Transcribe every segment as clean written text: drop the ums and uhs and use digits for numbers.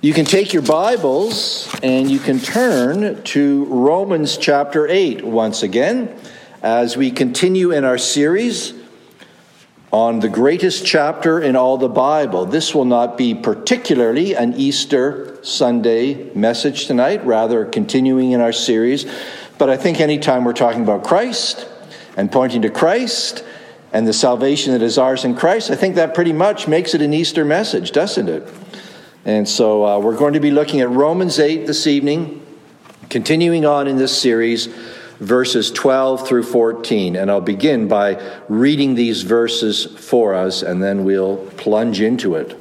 You can take your Bibles and you can turn to Romans chapter 8 once again as we continue in our series on the greatest chapter in all the Bible. This will not be particularly an Easter Sunday message tonight, rather continuing in our series. But I think anytime we're talking about Christ and pointing to Christ and the salvation that is ours in Christ, I think that pretty much makes it an Easter message, doesn't it? And so we're going to be looking at Romans 8 this evening, continuing on in this series, verses 12 through 14. And I'll begin by reading these verses for us, and then we'll plunge into it.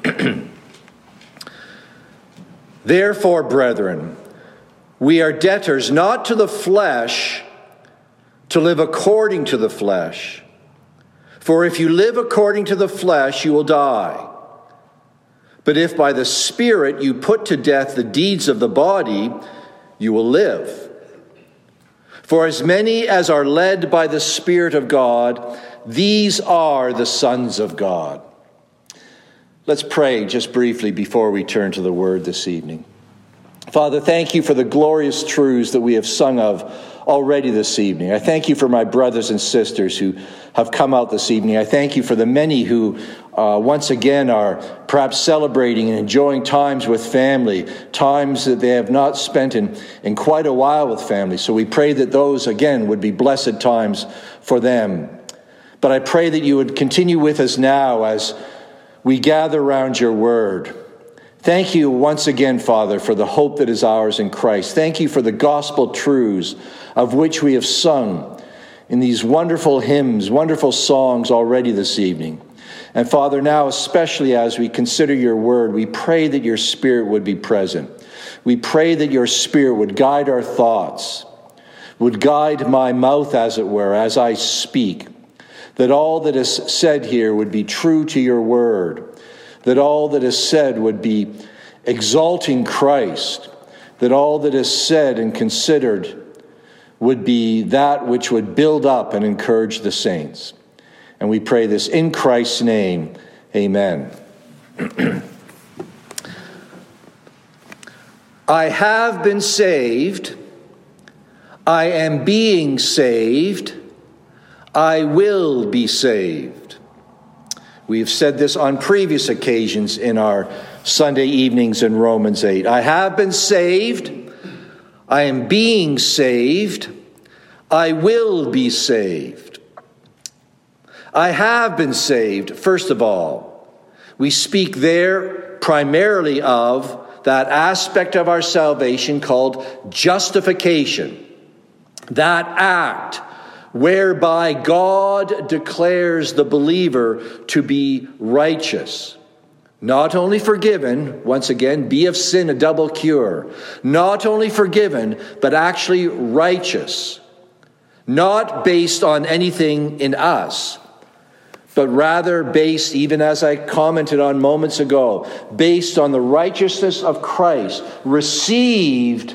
Therefore, brethren, we are debtors not to the flesh to live according to the flesh. For if you live according to the flesh, you will die. But if by the Spirit you put to death the deeds of the body, you will live. For as many as are led by the Spirit of God, these are the sons of God. Let's pray just briefly before we turn to the Word this evening. Father, thank you for the glorious truths that we have sung of already this evening. I thank you for my brothers and sisters who have come out this evening. I thank you for the many who once again are perhaps celebrating and enjoying times with family, times that they have not spent in quite a while with family. So we pray that those, again, would be blessed times for them. But I pray that you would continue with us now as we gather around your word. Thank you once again, Father, for the hope that is ours in Christ. Thank you for the gospel truths of which we have sung in these wonderful hymns, wonderful songs already this evening. And Father, now especially as we consider your word, we pray that your Spirit would be present. We pray that your Spirit would guide our thoughts, would guide my mouth, as it were, as I speak, that all that is said here would be true to your word, that all that is said would be exalting Christ, that all that is said and considered would be that which would build up and encourage the saints. And we pray this in Christ's name. Amen. I have been saved. I am being saved. I will be saved. We've said this on previous occasions in our Sunday evenings in Romans 8. I have been saved. I am being saved. I will be saved. I have been saved, first of all. We speak there primarily of that aspect of our salvation called justification. That act whereby God declares the believer to be righteous. Not only forgiven, once again, be of sin a double cure. Not only forgiven, but actually righteous. Not based on anything in us, but rather based, even as I commented on moments ago, based on the righteousness of Christ, received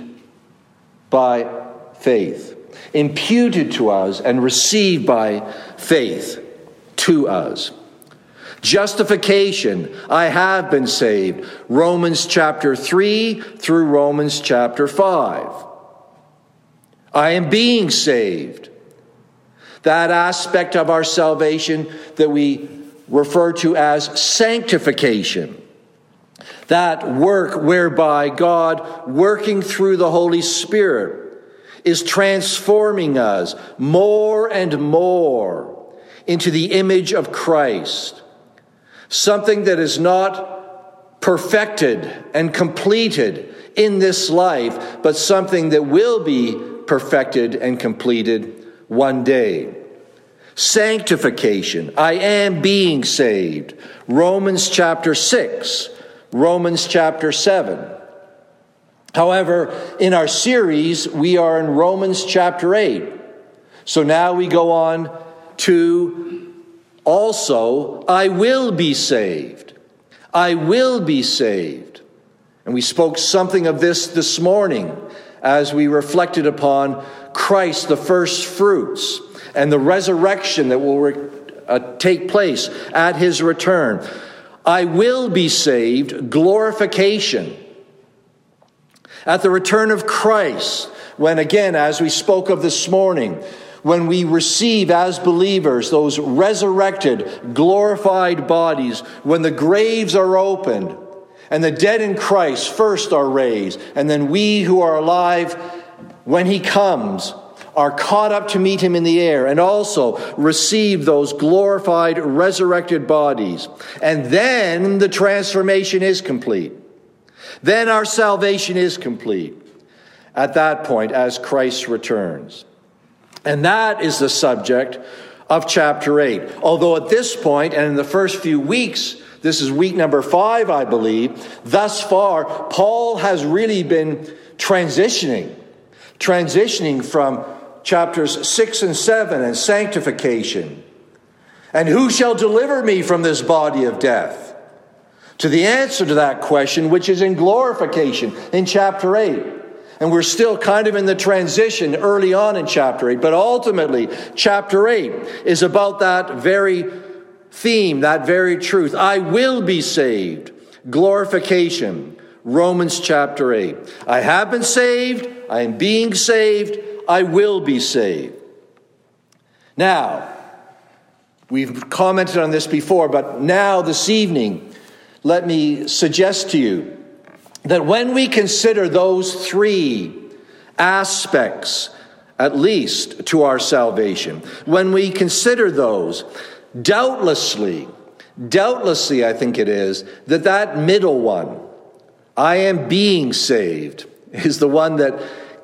by faith, imputed to us and received by faith to us. Justification, I have been saved. Romans chapter 3 through Romans chapter 5. I am being saved. That aspect of our salvation that we refer to as sanctification. That work whereby God, working through the Holy Spirit, is transforming us more and more into the image of Christ. Something that is not perfected and completed in this life, but something that will be perfected and completed one day. Sanctification. I am being saved. Romans chapter 6. Romans chapter 7. However, in our series, we are in Romans chapter 8. So now we go on to also, I will be saved. I will be saved. And we spoke something of this morning as we reflected upon Christ, the first fruits, and the resurrection that will take place at his return. I will be saved, glorification. At the return of Christ, when again, as we spoke of this morning, when we receive as believers those resurrected, glorified bodies, when the graves are opened, and the dead in Christ first are raised, and then we who are alive, when he comes, are caught up to meet him in the air, and also receive those glorified, resurrected bodies. And then the transformation is complete. Then our salvation is complete at that point as Christ returns. And that is the subject of chapter 8. Although at this point, and in the first few weeks, this is week number 5, I believe, thus far, Paul has really been transitioning from chapters 6 and 7 and sanctification. And who shall deliver me from this body of death? To the answer to that question, which is in glorification in chapter 8. And we're still kind of in the transition early on in chapter 8. But ultimately, chapter 8 is about that very theme, that very truth. I will be saved. Glorification. Romans chapter 8. I have been saved. I am being saved. I will be saved. Now, we've commented on this before, but now this evening, let me suggest to you that when we consider those 3 aspects, at least, to our salvation, when we consider those, doubtlessly, I think it is, that middle one, I am being saved, is the one that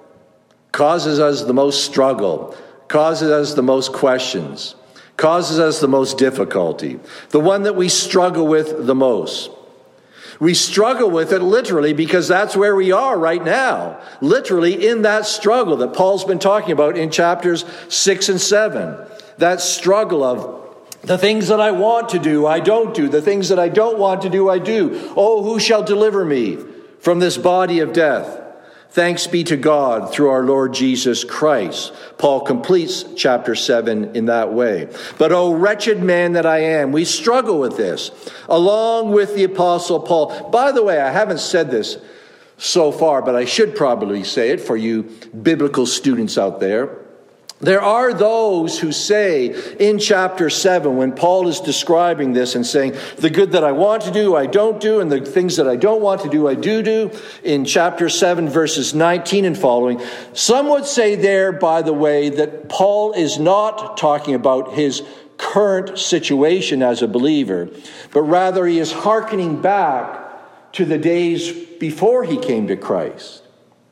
causes us the most struggle, causes us the most questions, causes us the most difficulty, the one that we struggle with the most. We struggle with it literally because that's where we are right now. Literally in that struggle that Paul's been talking about in chapters 6 and 7. That struggle of the things that I want to do, I don't do. The things that I don't want to do, I do. Oh, who shall deliver me from this body of death? Thanks be to God through our Lord Jesus Christ. Paul completes chapter 7 in that way. But, oh, wretched man that I am, we struggle with this, along with the Apostle Paul. By the way, I haven't said this so far, but I should probably say it for you biblical students out there. There are those who say in chapter 7, when Paul is describing this and saying, the good that I want to do, I don't do, and the things that I don't want to do, I do, in chapter 7, verses 19 and following, some would say there, by the way, that Paul is not talking about his current situation as a believer, but rather he is hearkening back to the days before he came to Christ.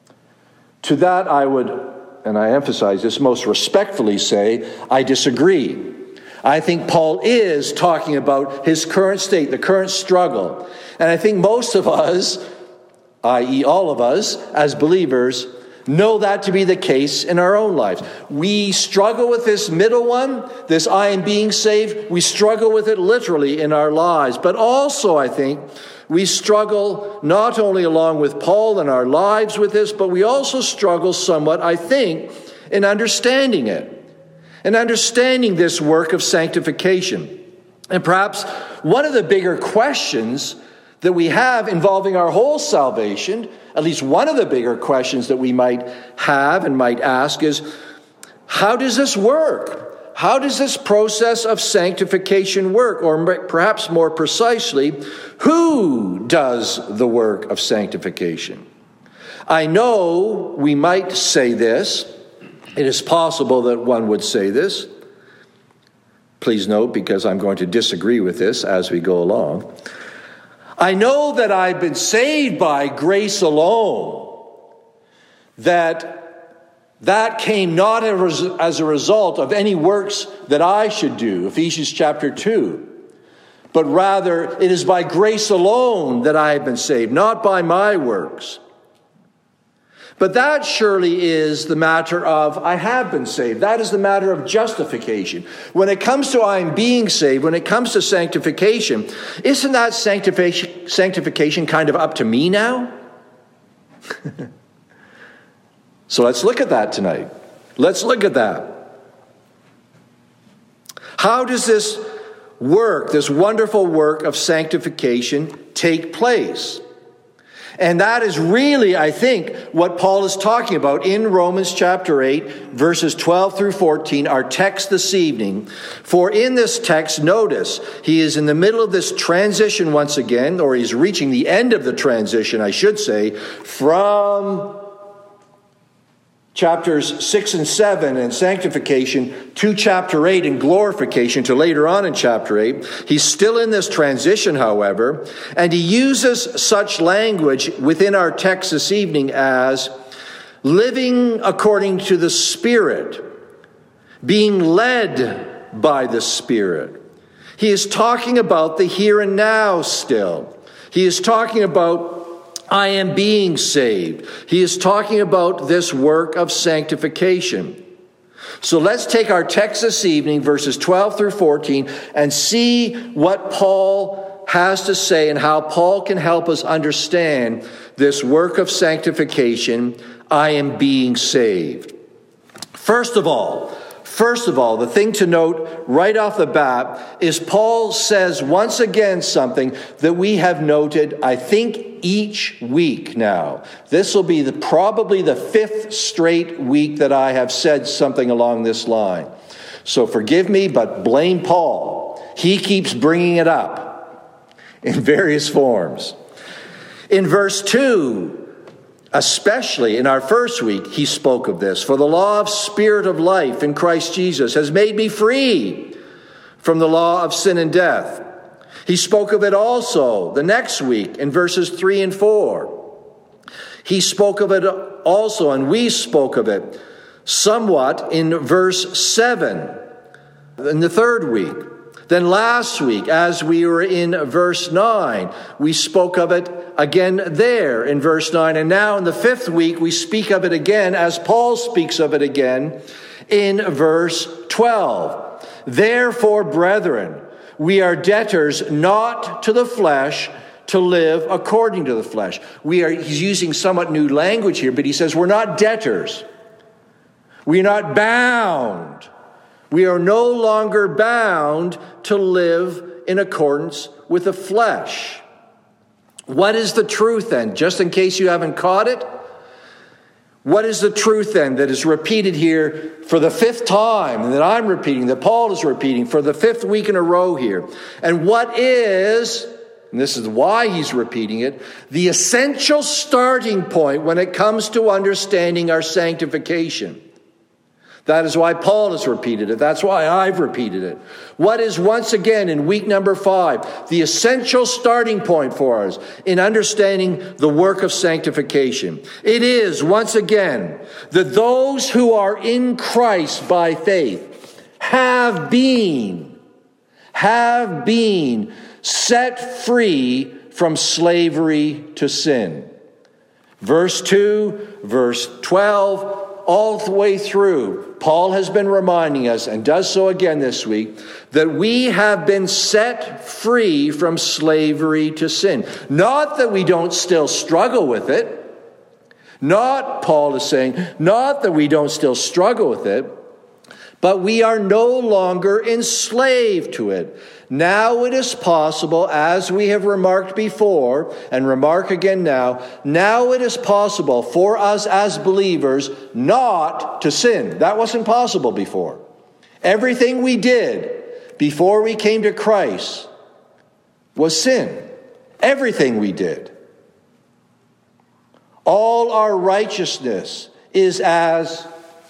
To that I would, and I emphasize this, most respectfully say, I disagree. I think Paul is talking about his current state, the current struggle. And I think most of us, i.e. all of us, as believers, know that to be the case in our own lives. We struggle with this middle one, this I am being saved. We struggle with it literally in our lives. But also, I think, we struggle not only along with Paul in our lives with this, but we also struggle somewhat, I think, in understanding it. And understanding this work of sanctification. And perhaps one of the bigger questions that we have involving our whole salvation, at least one of the bigger questions that we might have and might ask is, how does this work? How does this process of sanctification work? Or perhaps more precisely, who does the work of sanctification? I know we might say this. It is possible that one would say this. Please note, because I'm going to disagree with this as we go along. I know that I've been saved by grace alone. That came not as a result of any works that I should do, Ephesians chapter 2. But rather, it is by grace alone that I have been saved, not by my works. But that surely is the matter of, I have been saved. That is the matter of justification. When it comes to I am being saved, when it comes to sanctification, isn't that sanctification kind of up to me now? So let's look at that tonight. Let's look at that. How does this work, this wonderful work of sanctification take place. And that is really, I think, what Paul is talking about in Romans chapter 8, verses 12 through 14, our text this evening. For in this text, notice, he is in the middle of this transition once again, or he's reaching the end of the transition, I should say, from chapters 6 and 7 in sanctification to chapter 8 in glorification to later on in chapter 8. He's still in this transition, however, and he uses such language within our text this evening as living according to the Spirit, being led by the Spirit. He is talking about the here and now still. He is talking about I am being saved. He is talking about this work of sanctification. So let's take our text this evening, verses 12 through 14, and see what Paul has to say and how Paul can help us understand this work of sanctification. I am being saved. First of all, the thing to note right off the bat is Paul says once again something that we have noted, I think, each week now. This will be probably the 5th straight week that I have said something along this line. So forgive me, but blame Paul. He keeps bringing it up in various forms. In verse 2, especially in our first week, he spoke of this. For the law of Spirit of life in Christ Jesus has made me free from the law of sin and death. He spoke of it also the next week in verses 3 and 4. He spoke of it also, and we spoke of it somewhat in verse 7 in the third week. Then last week, as we were in verse 9, we spoke of it again there in verse 9. And now in the 5th week, we speak of it again as Paul speaks of it again in verse 12. Therefore, brethren, we are debtors not to the flesh to live according to the flesh. He's using somewhat new language here, but he says we're not debtors. We're not bound. We are no longer bound to live in accordance with the flesh. What is the truth then? Just in case you haven't caught it, what is the truth then that is repeated here for the 5th time, and that I'm repeating, that Paul is repeating for the 5th week in a row here? And what is, and this is why he's repeating it, the essential starting point when it comes to understanding our sanctification? That is why Paul has repeated it. That's why I've repeated it. What is once again in week number 5, the essential starting point for us in understanding the work of sanctification? It is once again that those who are in Christ by faith have been set free from slavery to sin. Verse 2, verse 12, all the way through, Paul has been reminding us, and does so again this week, that we have been set free from slavery to sin. Not that we don't still struggle with it. Paul is saying, not that we don't still struggle with it, but we are no longer enslaved to it. Now it is possible, as we have remarked before, and remark again now it is possible for us as believers not to sin. That wasn't possible before. Everything we did before we came to Christ was sin. Everything we did. All our righteousness is as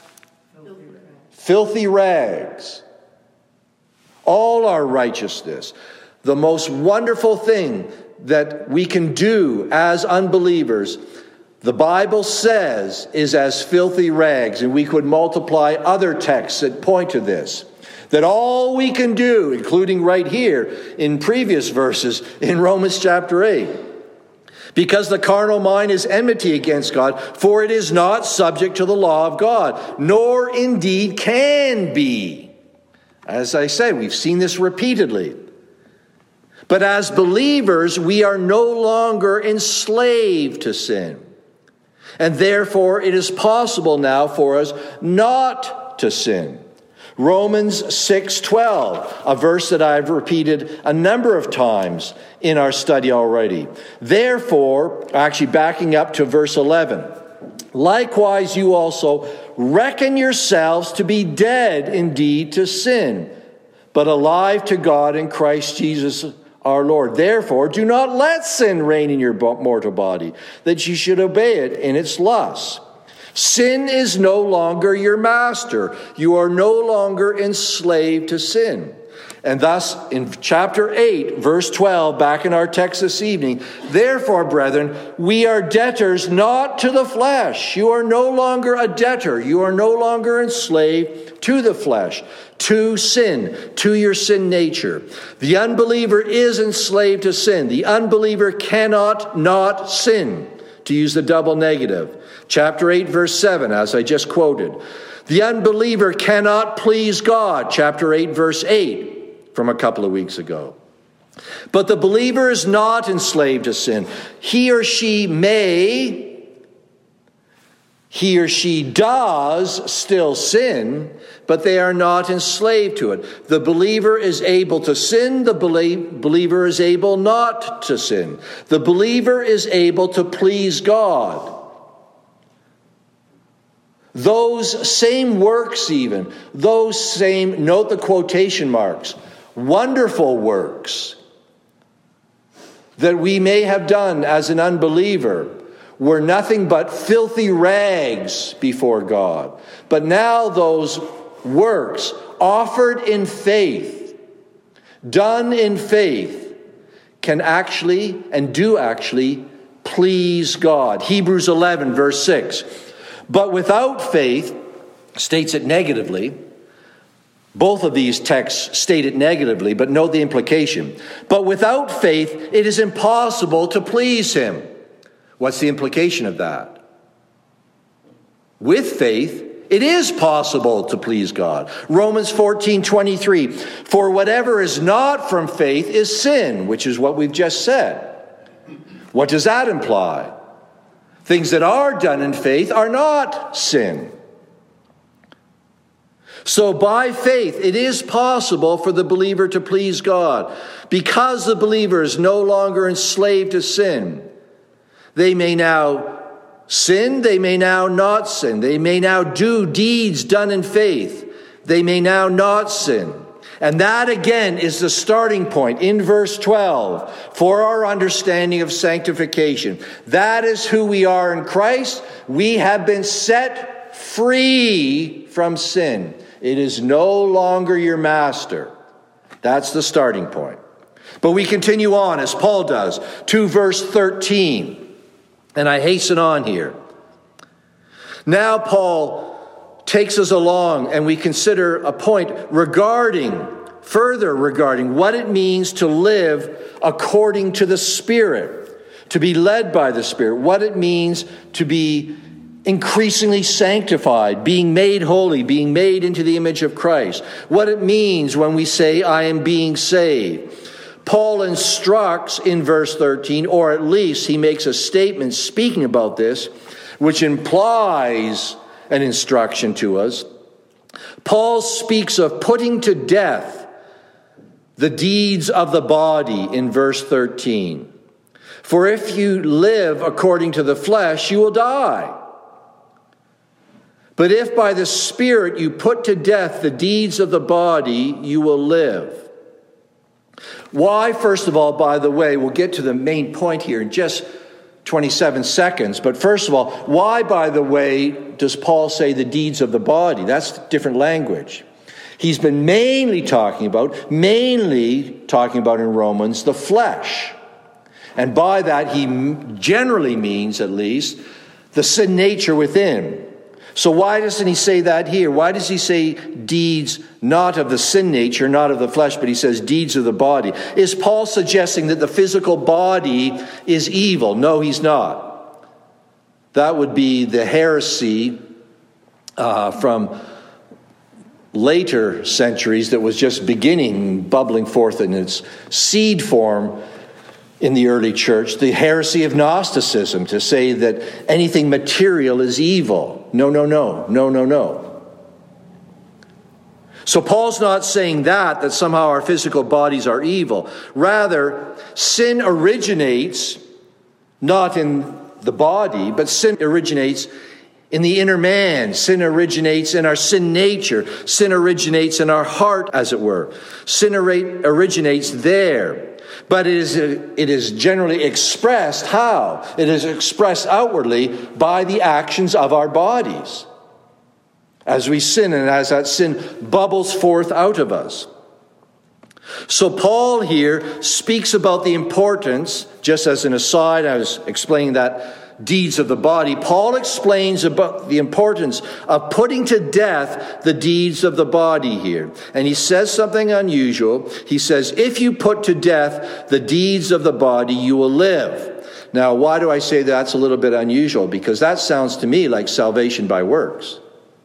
filthy rags. All our righteousness. The most wonderful thing that we can do as unbelievers, the Bible says, is as filthy rags. And we could multiply other texts that point to this. That all we can do, including right here in previous verses in Romans chapter 8, because the carnal mind is enmity against God, for it is not subject to the law of God, nor indeed can be. As I said, we've seen this repeatedly. But as believers, we are no longer enslaved to sin. And therefore, it is possible now for us not to sin. Romans 6:12, a verse that I've repeated a number of times in our study already. Therefore, actually backing up to verse 11, likewise you also reckon yourselves to be dead indeed to sin, but alive to God in Christ Jesus our Lord. Therefore, do not let sin reign in your mortal body, that you should obey it in its lusts. Sin is no longer your master. You are no longer enslaved to sin. And thus, in chapter 8, verse 12, back in our text this evening, therefore, brethren, we are debtors not to the flesh. You are no longer a debtor. You are no longer enslaved to the flesh, to sin, to your sin nature. The unbeliever is enslaved to sin. The unbeliever cannot not sin, to use the double negative. Chapter 8, verse 7, as I just quoted. The unbeliever cannot please God. Chapter 8, verse 8, from a couple of weeks ago. But the believer is not enslaved to sin. He or she does still sin, but they are not enslaved to it. The believer is able to sin. The believer is able not to sin. The believer is able to please God. Those same works even, those same, note the quotation marks, wonderful works that we may have done as an unbeliever were nothing but filthy rags before God. But now those works offered in faith, done in faith, can actually and do actually please God. Hebrews 11, verse 6. But without faith, states it negatively. Both of these texts state it negatively, but note the implication. But without faith, it is impossible to please him. What's the implication of that? With faith, it is possible to please God. Romans 14:23. For whatever is not from faith is sin, which is what we've just said. What does that imply? Things that are done in faith are not sin. So by faith, it is possible for the believer to please God. Because the believer is no longer enslaved to sin, they may now sin, they may now not sin. They may now do deeds done in faith. They may now not sin. And that again is the starting point in verse 12 for our understanding of sanctification. That is who we are in Christ. We have been set free from sin. It is no longer your master. That's the starting point. But we continue on, as Paul does, to verse 13. And I hasten on here. Now Paul takes us along and we consider a point regarding what it means to live according to the Spirit, to be led by the Spirit, what it means to be increasingly sanctified, being made holy, being made into the image of Christ, what it means when we say, I am being saved. Paul instructs in verse 13, or at least he makes a statement speaking about this, which implies an instruction to us. Paul speaks of putting to death the deeds of the body in verse 13. For if you live according to the flesh, you will die. But if by the Spirit you put to death the deeds of the body, you will live. Why, first of all, by the way, we'll get to the main point here in just 27 seconds. But first of all, why, by the way, does Paul say the deeds of the body? That's different language. He's been mainly talking about in Romans, the flesh. And by that, he generally means, at least, the sin nature within. So why doesn't he say that here? Why does he say deeds not of the sin nature, not of the flesh, but he says deeds of the body? Is Paul suggesting that the physical body is evil? No, he's not. That would be the heresy from later centuries that was just bubbling forth in its seed form in the early church, the heresy of Gnosticism, to say that anything material is evil. No. So Paul's not saying that somehow our physical bodies are evil. Rather, sin originates not in the body, but sin originates in the inner man. Sin originates in our sin nature. Sin originates in our heart, as it were. Sin originates there. But it is generally expressed how? It is expressed outwardly by the actions of our bodies, as we sin and as that sin bubbles forth out of us. So Paul here speaks about the importance, just as an aside, I was explaining that deeds of the body. Paul explains about the importance of putting to death the deeds of the body here. And he says something unusual. He says, if you put to death the deeds of the body, you will live. Now, why do I say that's a little bit unusual? Because that sounds to me like salvation by works.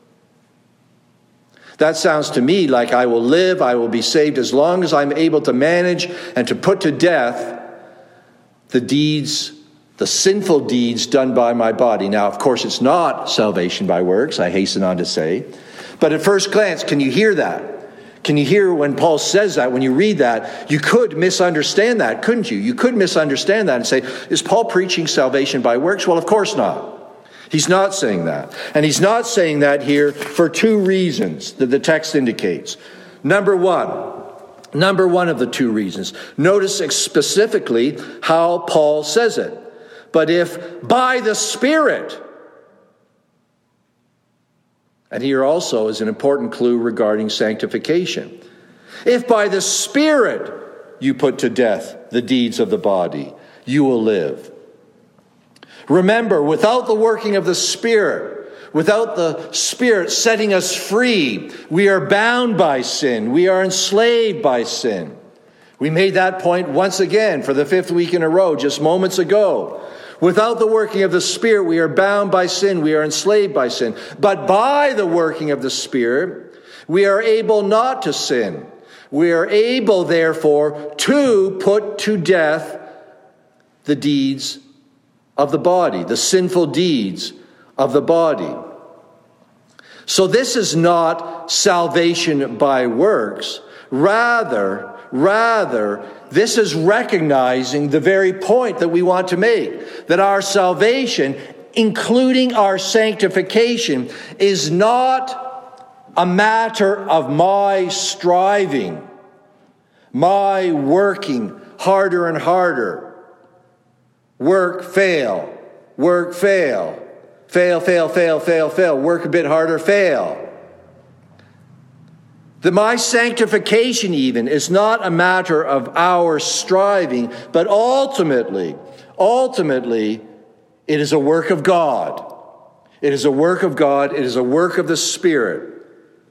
That sounds to me like I will live, I will be saved as long as I'm able to manage and to put to death the deeds, the sinful deeds done by my body. Now, of course, it's not salvation by works, I hasten on to say. But at first glance, can you hear that? Can you hear when Paul says that, when you read that? You could misunderstand that, couldn't you? You could misunderstand that and say, is Paul preaching salvation by works? Well, of course not. He's not saying that. And he's not saying that here for two reasons that the text indicates. Number one of the two reasons. Notice specifically how Paul says it. But if by the Spirit, and here also is an important clue regarding sanctification. If by the Spirit you put to death the deeds of the body, you will live. Remember, without the working of the Spirit, without the Spirit setting us free, we are bound by sin. We are enslaved by sin. We made that point once again for the 5th week in a row, just moments ago. Without the working of the Spirit, we are bound by sin. We are enslaved by sin. But by the working of the Spirit, we are able not to sin. We are able, therefore, to put to death the deeds of the body, the sinful deeds of the body. So this is not salvation by works. Rather, this is recognizing the very point that we want to make, that our salvation, including our sanctification, is not a matter of my striving, my working harder and harder. Work, fail. Work, fail. Fail, fail, fail, fail, fail. Work a bit harder, fail. That my sanctification even is not a matter of our striving, but ultimately, it is a work of God. It is a work of God. It is a work of the Spirit.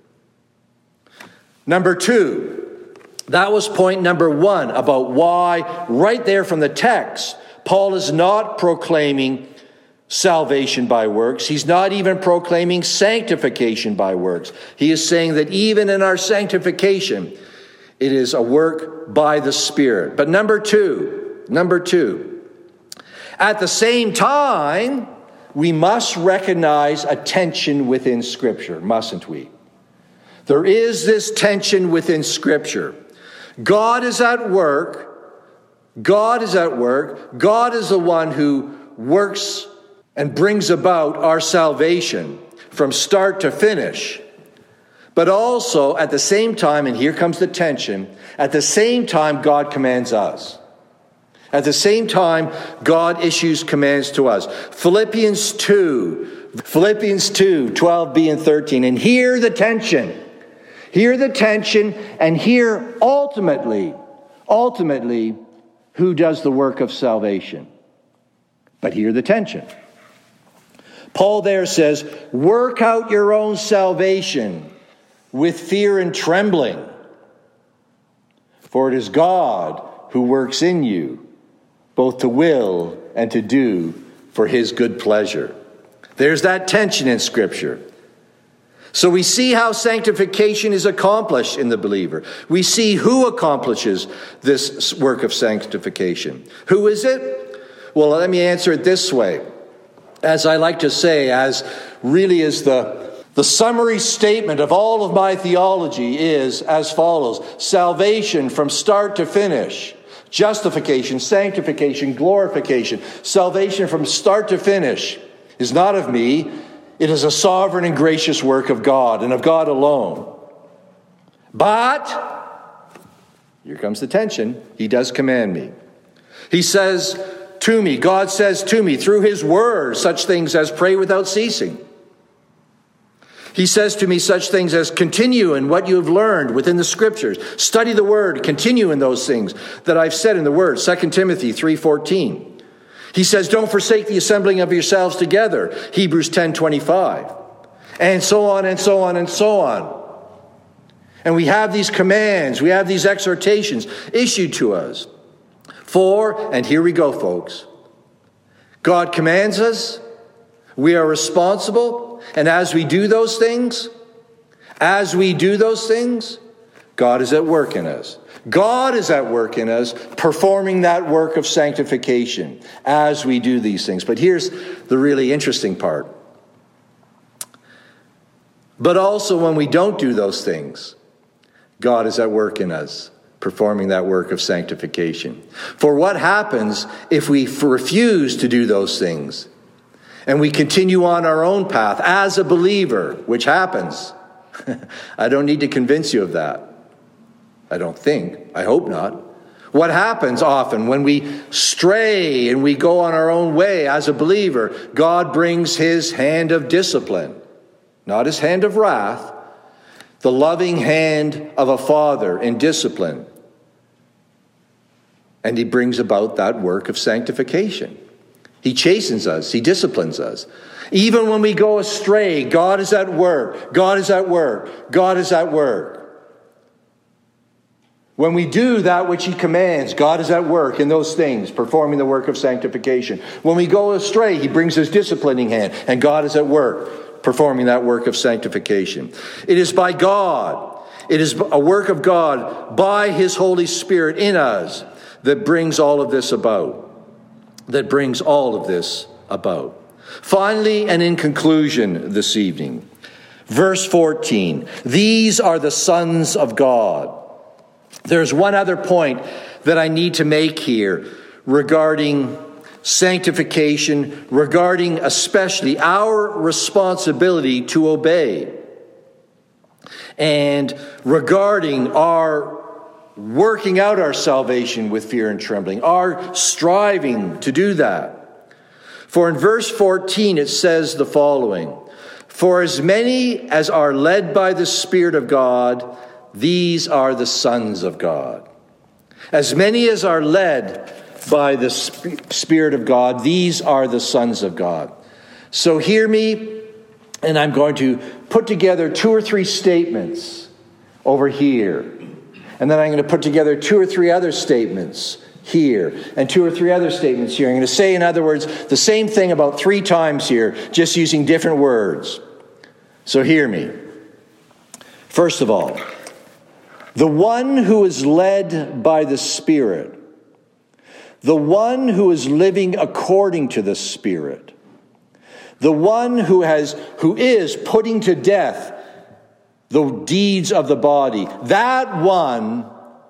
Number two, that was point number one about why, right there from the text, Paul is not proclaiming salvation by works. He's not even proclaiming sanctification by works. He is saying that even in our sanctification, it is a work by the Spirit. But number two, at the same time, we must recognize a tension within Scripture, mustn't we? There is this tension within Scripture. God is at work. God is at work. God is the one who works and brings about our salvation from start to finish. But also, at the same time, and here comes the tension, at the same time, God commands us. At the same time, God issues commands to us. Philippians 2, 12b and 13. And hear the tension. Hear the tension, and hear ultimately, who does the work of salvation. But hear the tension. Paul there says, work out your own salvation with fear and trembling. For it is God who works in you, both to will and to do for his good pleasure. There's that tension in Scripture. So we see how sanctification is accomplished in the believer. We see who accomplishes this work of sanctification. Who is it? Well, let me answer it this way. As I like to say, as really is the The summary statement of all of my theology is as follows: salvation from start to finish. Justification, sanctification, glorification. Salvation from start to finish is not of me. It is a sovereign and gracious work of God and of God alone. But, here comes the tension, he does command me. He says to me, God says to me through his word, such things as pray without ceasing. He says to me such things as continue in what you have learned within the scriptures. Study the word, continue in those things that I've said in the word. 2 Timothy 3:14. He says don't forsake the assembling of yourselves together. Hebrews 10:25. And so on and so on and so on. And we have these commands, we have these exhortations issued to us. For, and here we go, folks, God commands us, we are responsible, and as we do those things, God is at work in us. God is at work in us, performing that work of sanctification as we do these things. But here's the really interesting part. But also when we don't do those things, God is at work in us, performing that work of sanctification. For what happens if we refuse to do those things and we continue on our own path as a believer, which happens? I don't need to convince you of that. I don't think. I hope not. What happens often when we stray and we go on our own way as a believer? God brings his hand of discipline, not his hand of wrath, the loving hand of a father in discipline. And he brings about that work of sanctification. He chastens us. He disciplines us. Even when we go astray, God is at work. God is at work. God is at work. When we do that which he commands, God is at work in those things, performing the work of sanctification. When we go astray, he brings his disciplining hand, and God is at work, performing that work of sanctification. It is by God. It is a work of God by his Holy Spirit in us that brings all of this about. Finally, and in conclusion this evening, verse 14, these are the sons of God. There's one other point that I need to make here regarding sanctification, regarding especially our responsibility to obey, and regarding our working out our salvation with fear and trembling, our striving to do that. For in verse 14 it says the following: for as many as are led by the Spirit of God, these are the sons of God. As many as are led by the Spirit of God, these are the sons of God. So hear me, and I'm going to put together 2 or 3 statements over here. And then I'm going to put together 2 or 3 other statements here, and 2 or 3 other statements here. I'm going to say, in other words, the same thing about 3 times here, just using different words. So hear me. First of all, the one who is led by the Spirit, the one who is living according to the Spirit, the one who is putting to death the deeds of the body, that one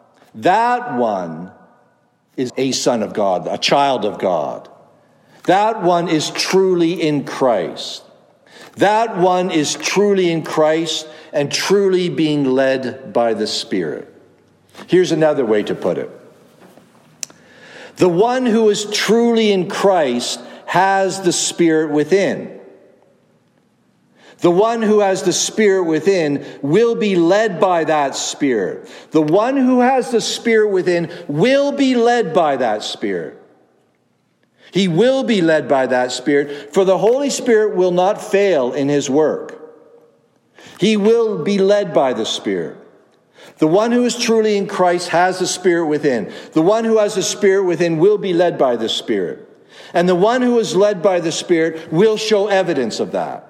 is a son of God, a child of God. That one is truly in Christ. That one is truly in Christ and truly being led by the Spirit. Here's another way to put it. The one who is truly in Christ has the Spirit within. The one who has the Spirit within will be led by that Spirit. The one who has the Spirit within will be led by that Spirit. He will be led by that Spirit, for the Holy Spirit will not fail in his work. He will be led by the Spirit. The one who is truly in Christ has the Spirit within. The one who has the Spirit within will be led by the Spirit. And the one who is led by the Spirit will show evidence of that.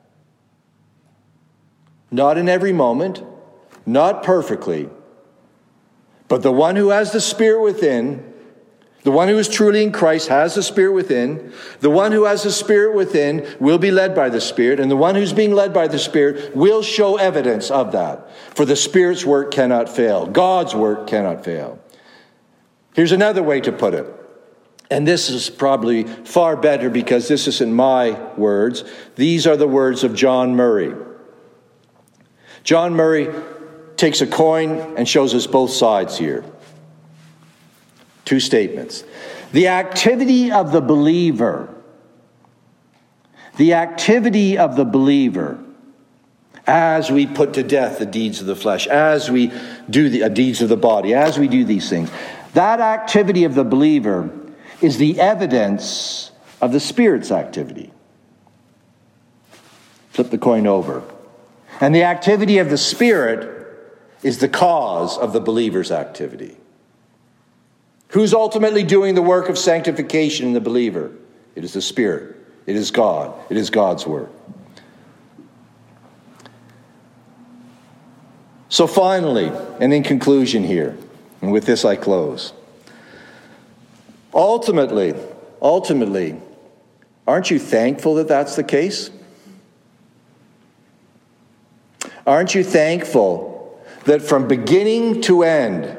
Not in every moment, not perfectly, but the one who has the Spirit within The one who is truly in Christ has the Spirit within. The one who has the Spirit within will be led by the Spirit. And the one who's being led by the Spirit will show evidence of that. For the Spirit's work cannot fail. God's work cannot fail. Here's another way to put it. And this is probably far better because this isn't my words. These are the words of John Murray. John Murray takes a coin and shows us both sides here. Two statements. The activity of the believer, as we put to death the deeds of the flesh, as we do the deeds of the body, as we do these things, that activity of the believer is the evidence of the Spirit's activity. Flip the coin over. And the activity of the Spirit is the cause of the believer's activity. Who's ultimately doing the work of sanctification in the believer? It is the Spirit. It is God. It is God's work. So finally, and in conclusion here, and with this I close. Ultimately, aren't you thankful that that's the case? Aren't you thankful that from beginning to end,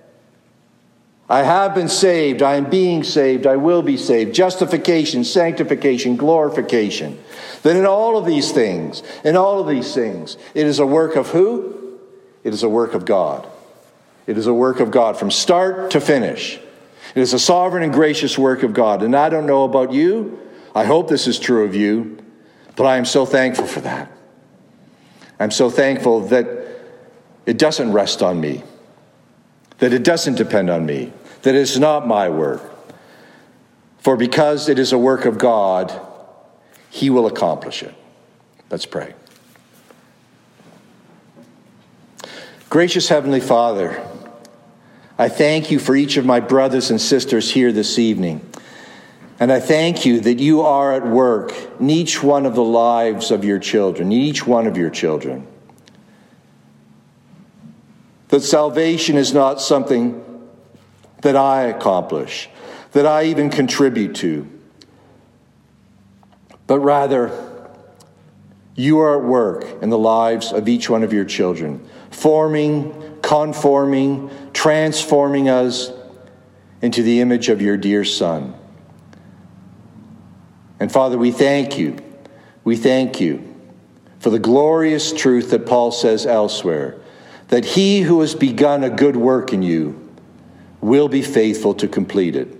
I have been saved, I am being saved, I will be saved, justification, sanctification, glorification, that in all of these things, it is a work of who? It is a work of God. It is a work of God from start to finish. It is a sovereign and gracious work of God. And I don't know about you. I hope this is true of you. But I am so thankful for that. I'm so thankful that it doesn't rest on me. That it doesn't depend on me. That it's not my work. For because it is a work of God, He will accomplish it. Let's pray. Gracious Heavenly Father, I thank you for each of my brothers and sisters here this evening. And I thank you that you are at work in each one of the lives of your children, each one of your children. That salvation is not something that I accomplish, that I even contribute to, but rather you are at work in the lives of each one of your children, forming, conforming, transforming us into the image of your dear Son. And Father, we thank you. We thank you for the glorious truth that Paul says elsewhere, that he who has begun a good work in you will be faithful to complete it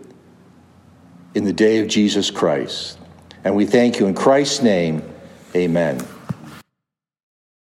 in the day of Jesus Christ. And we thank you in Christ's name. Amen.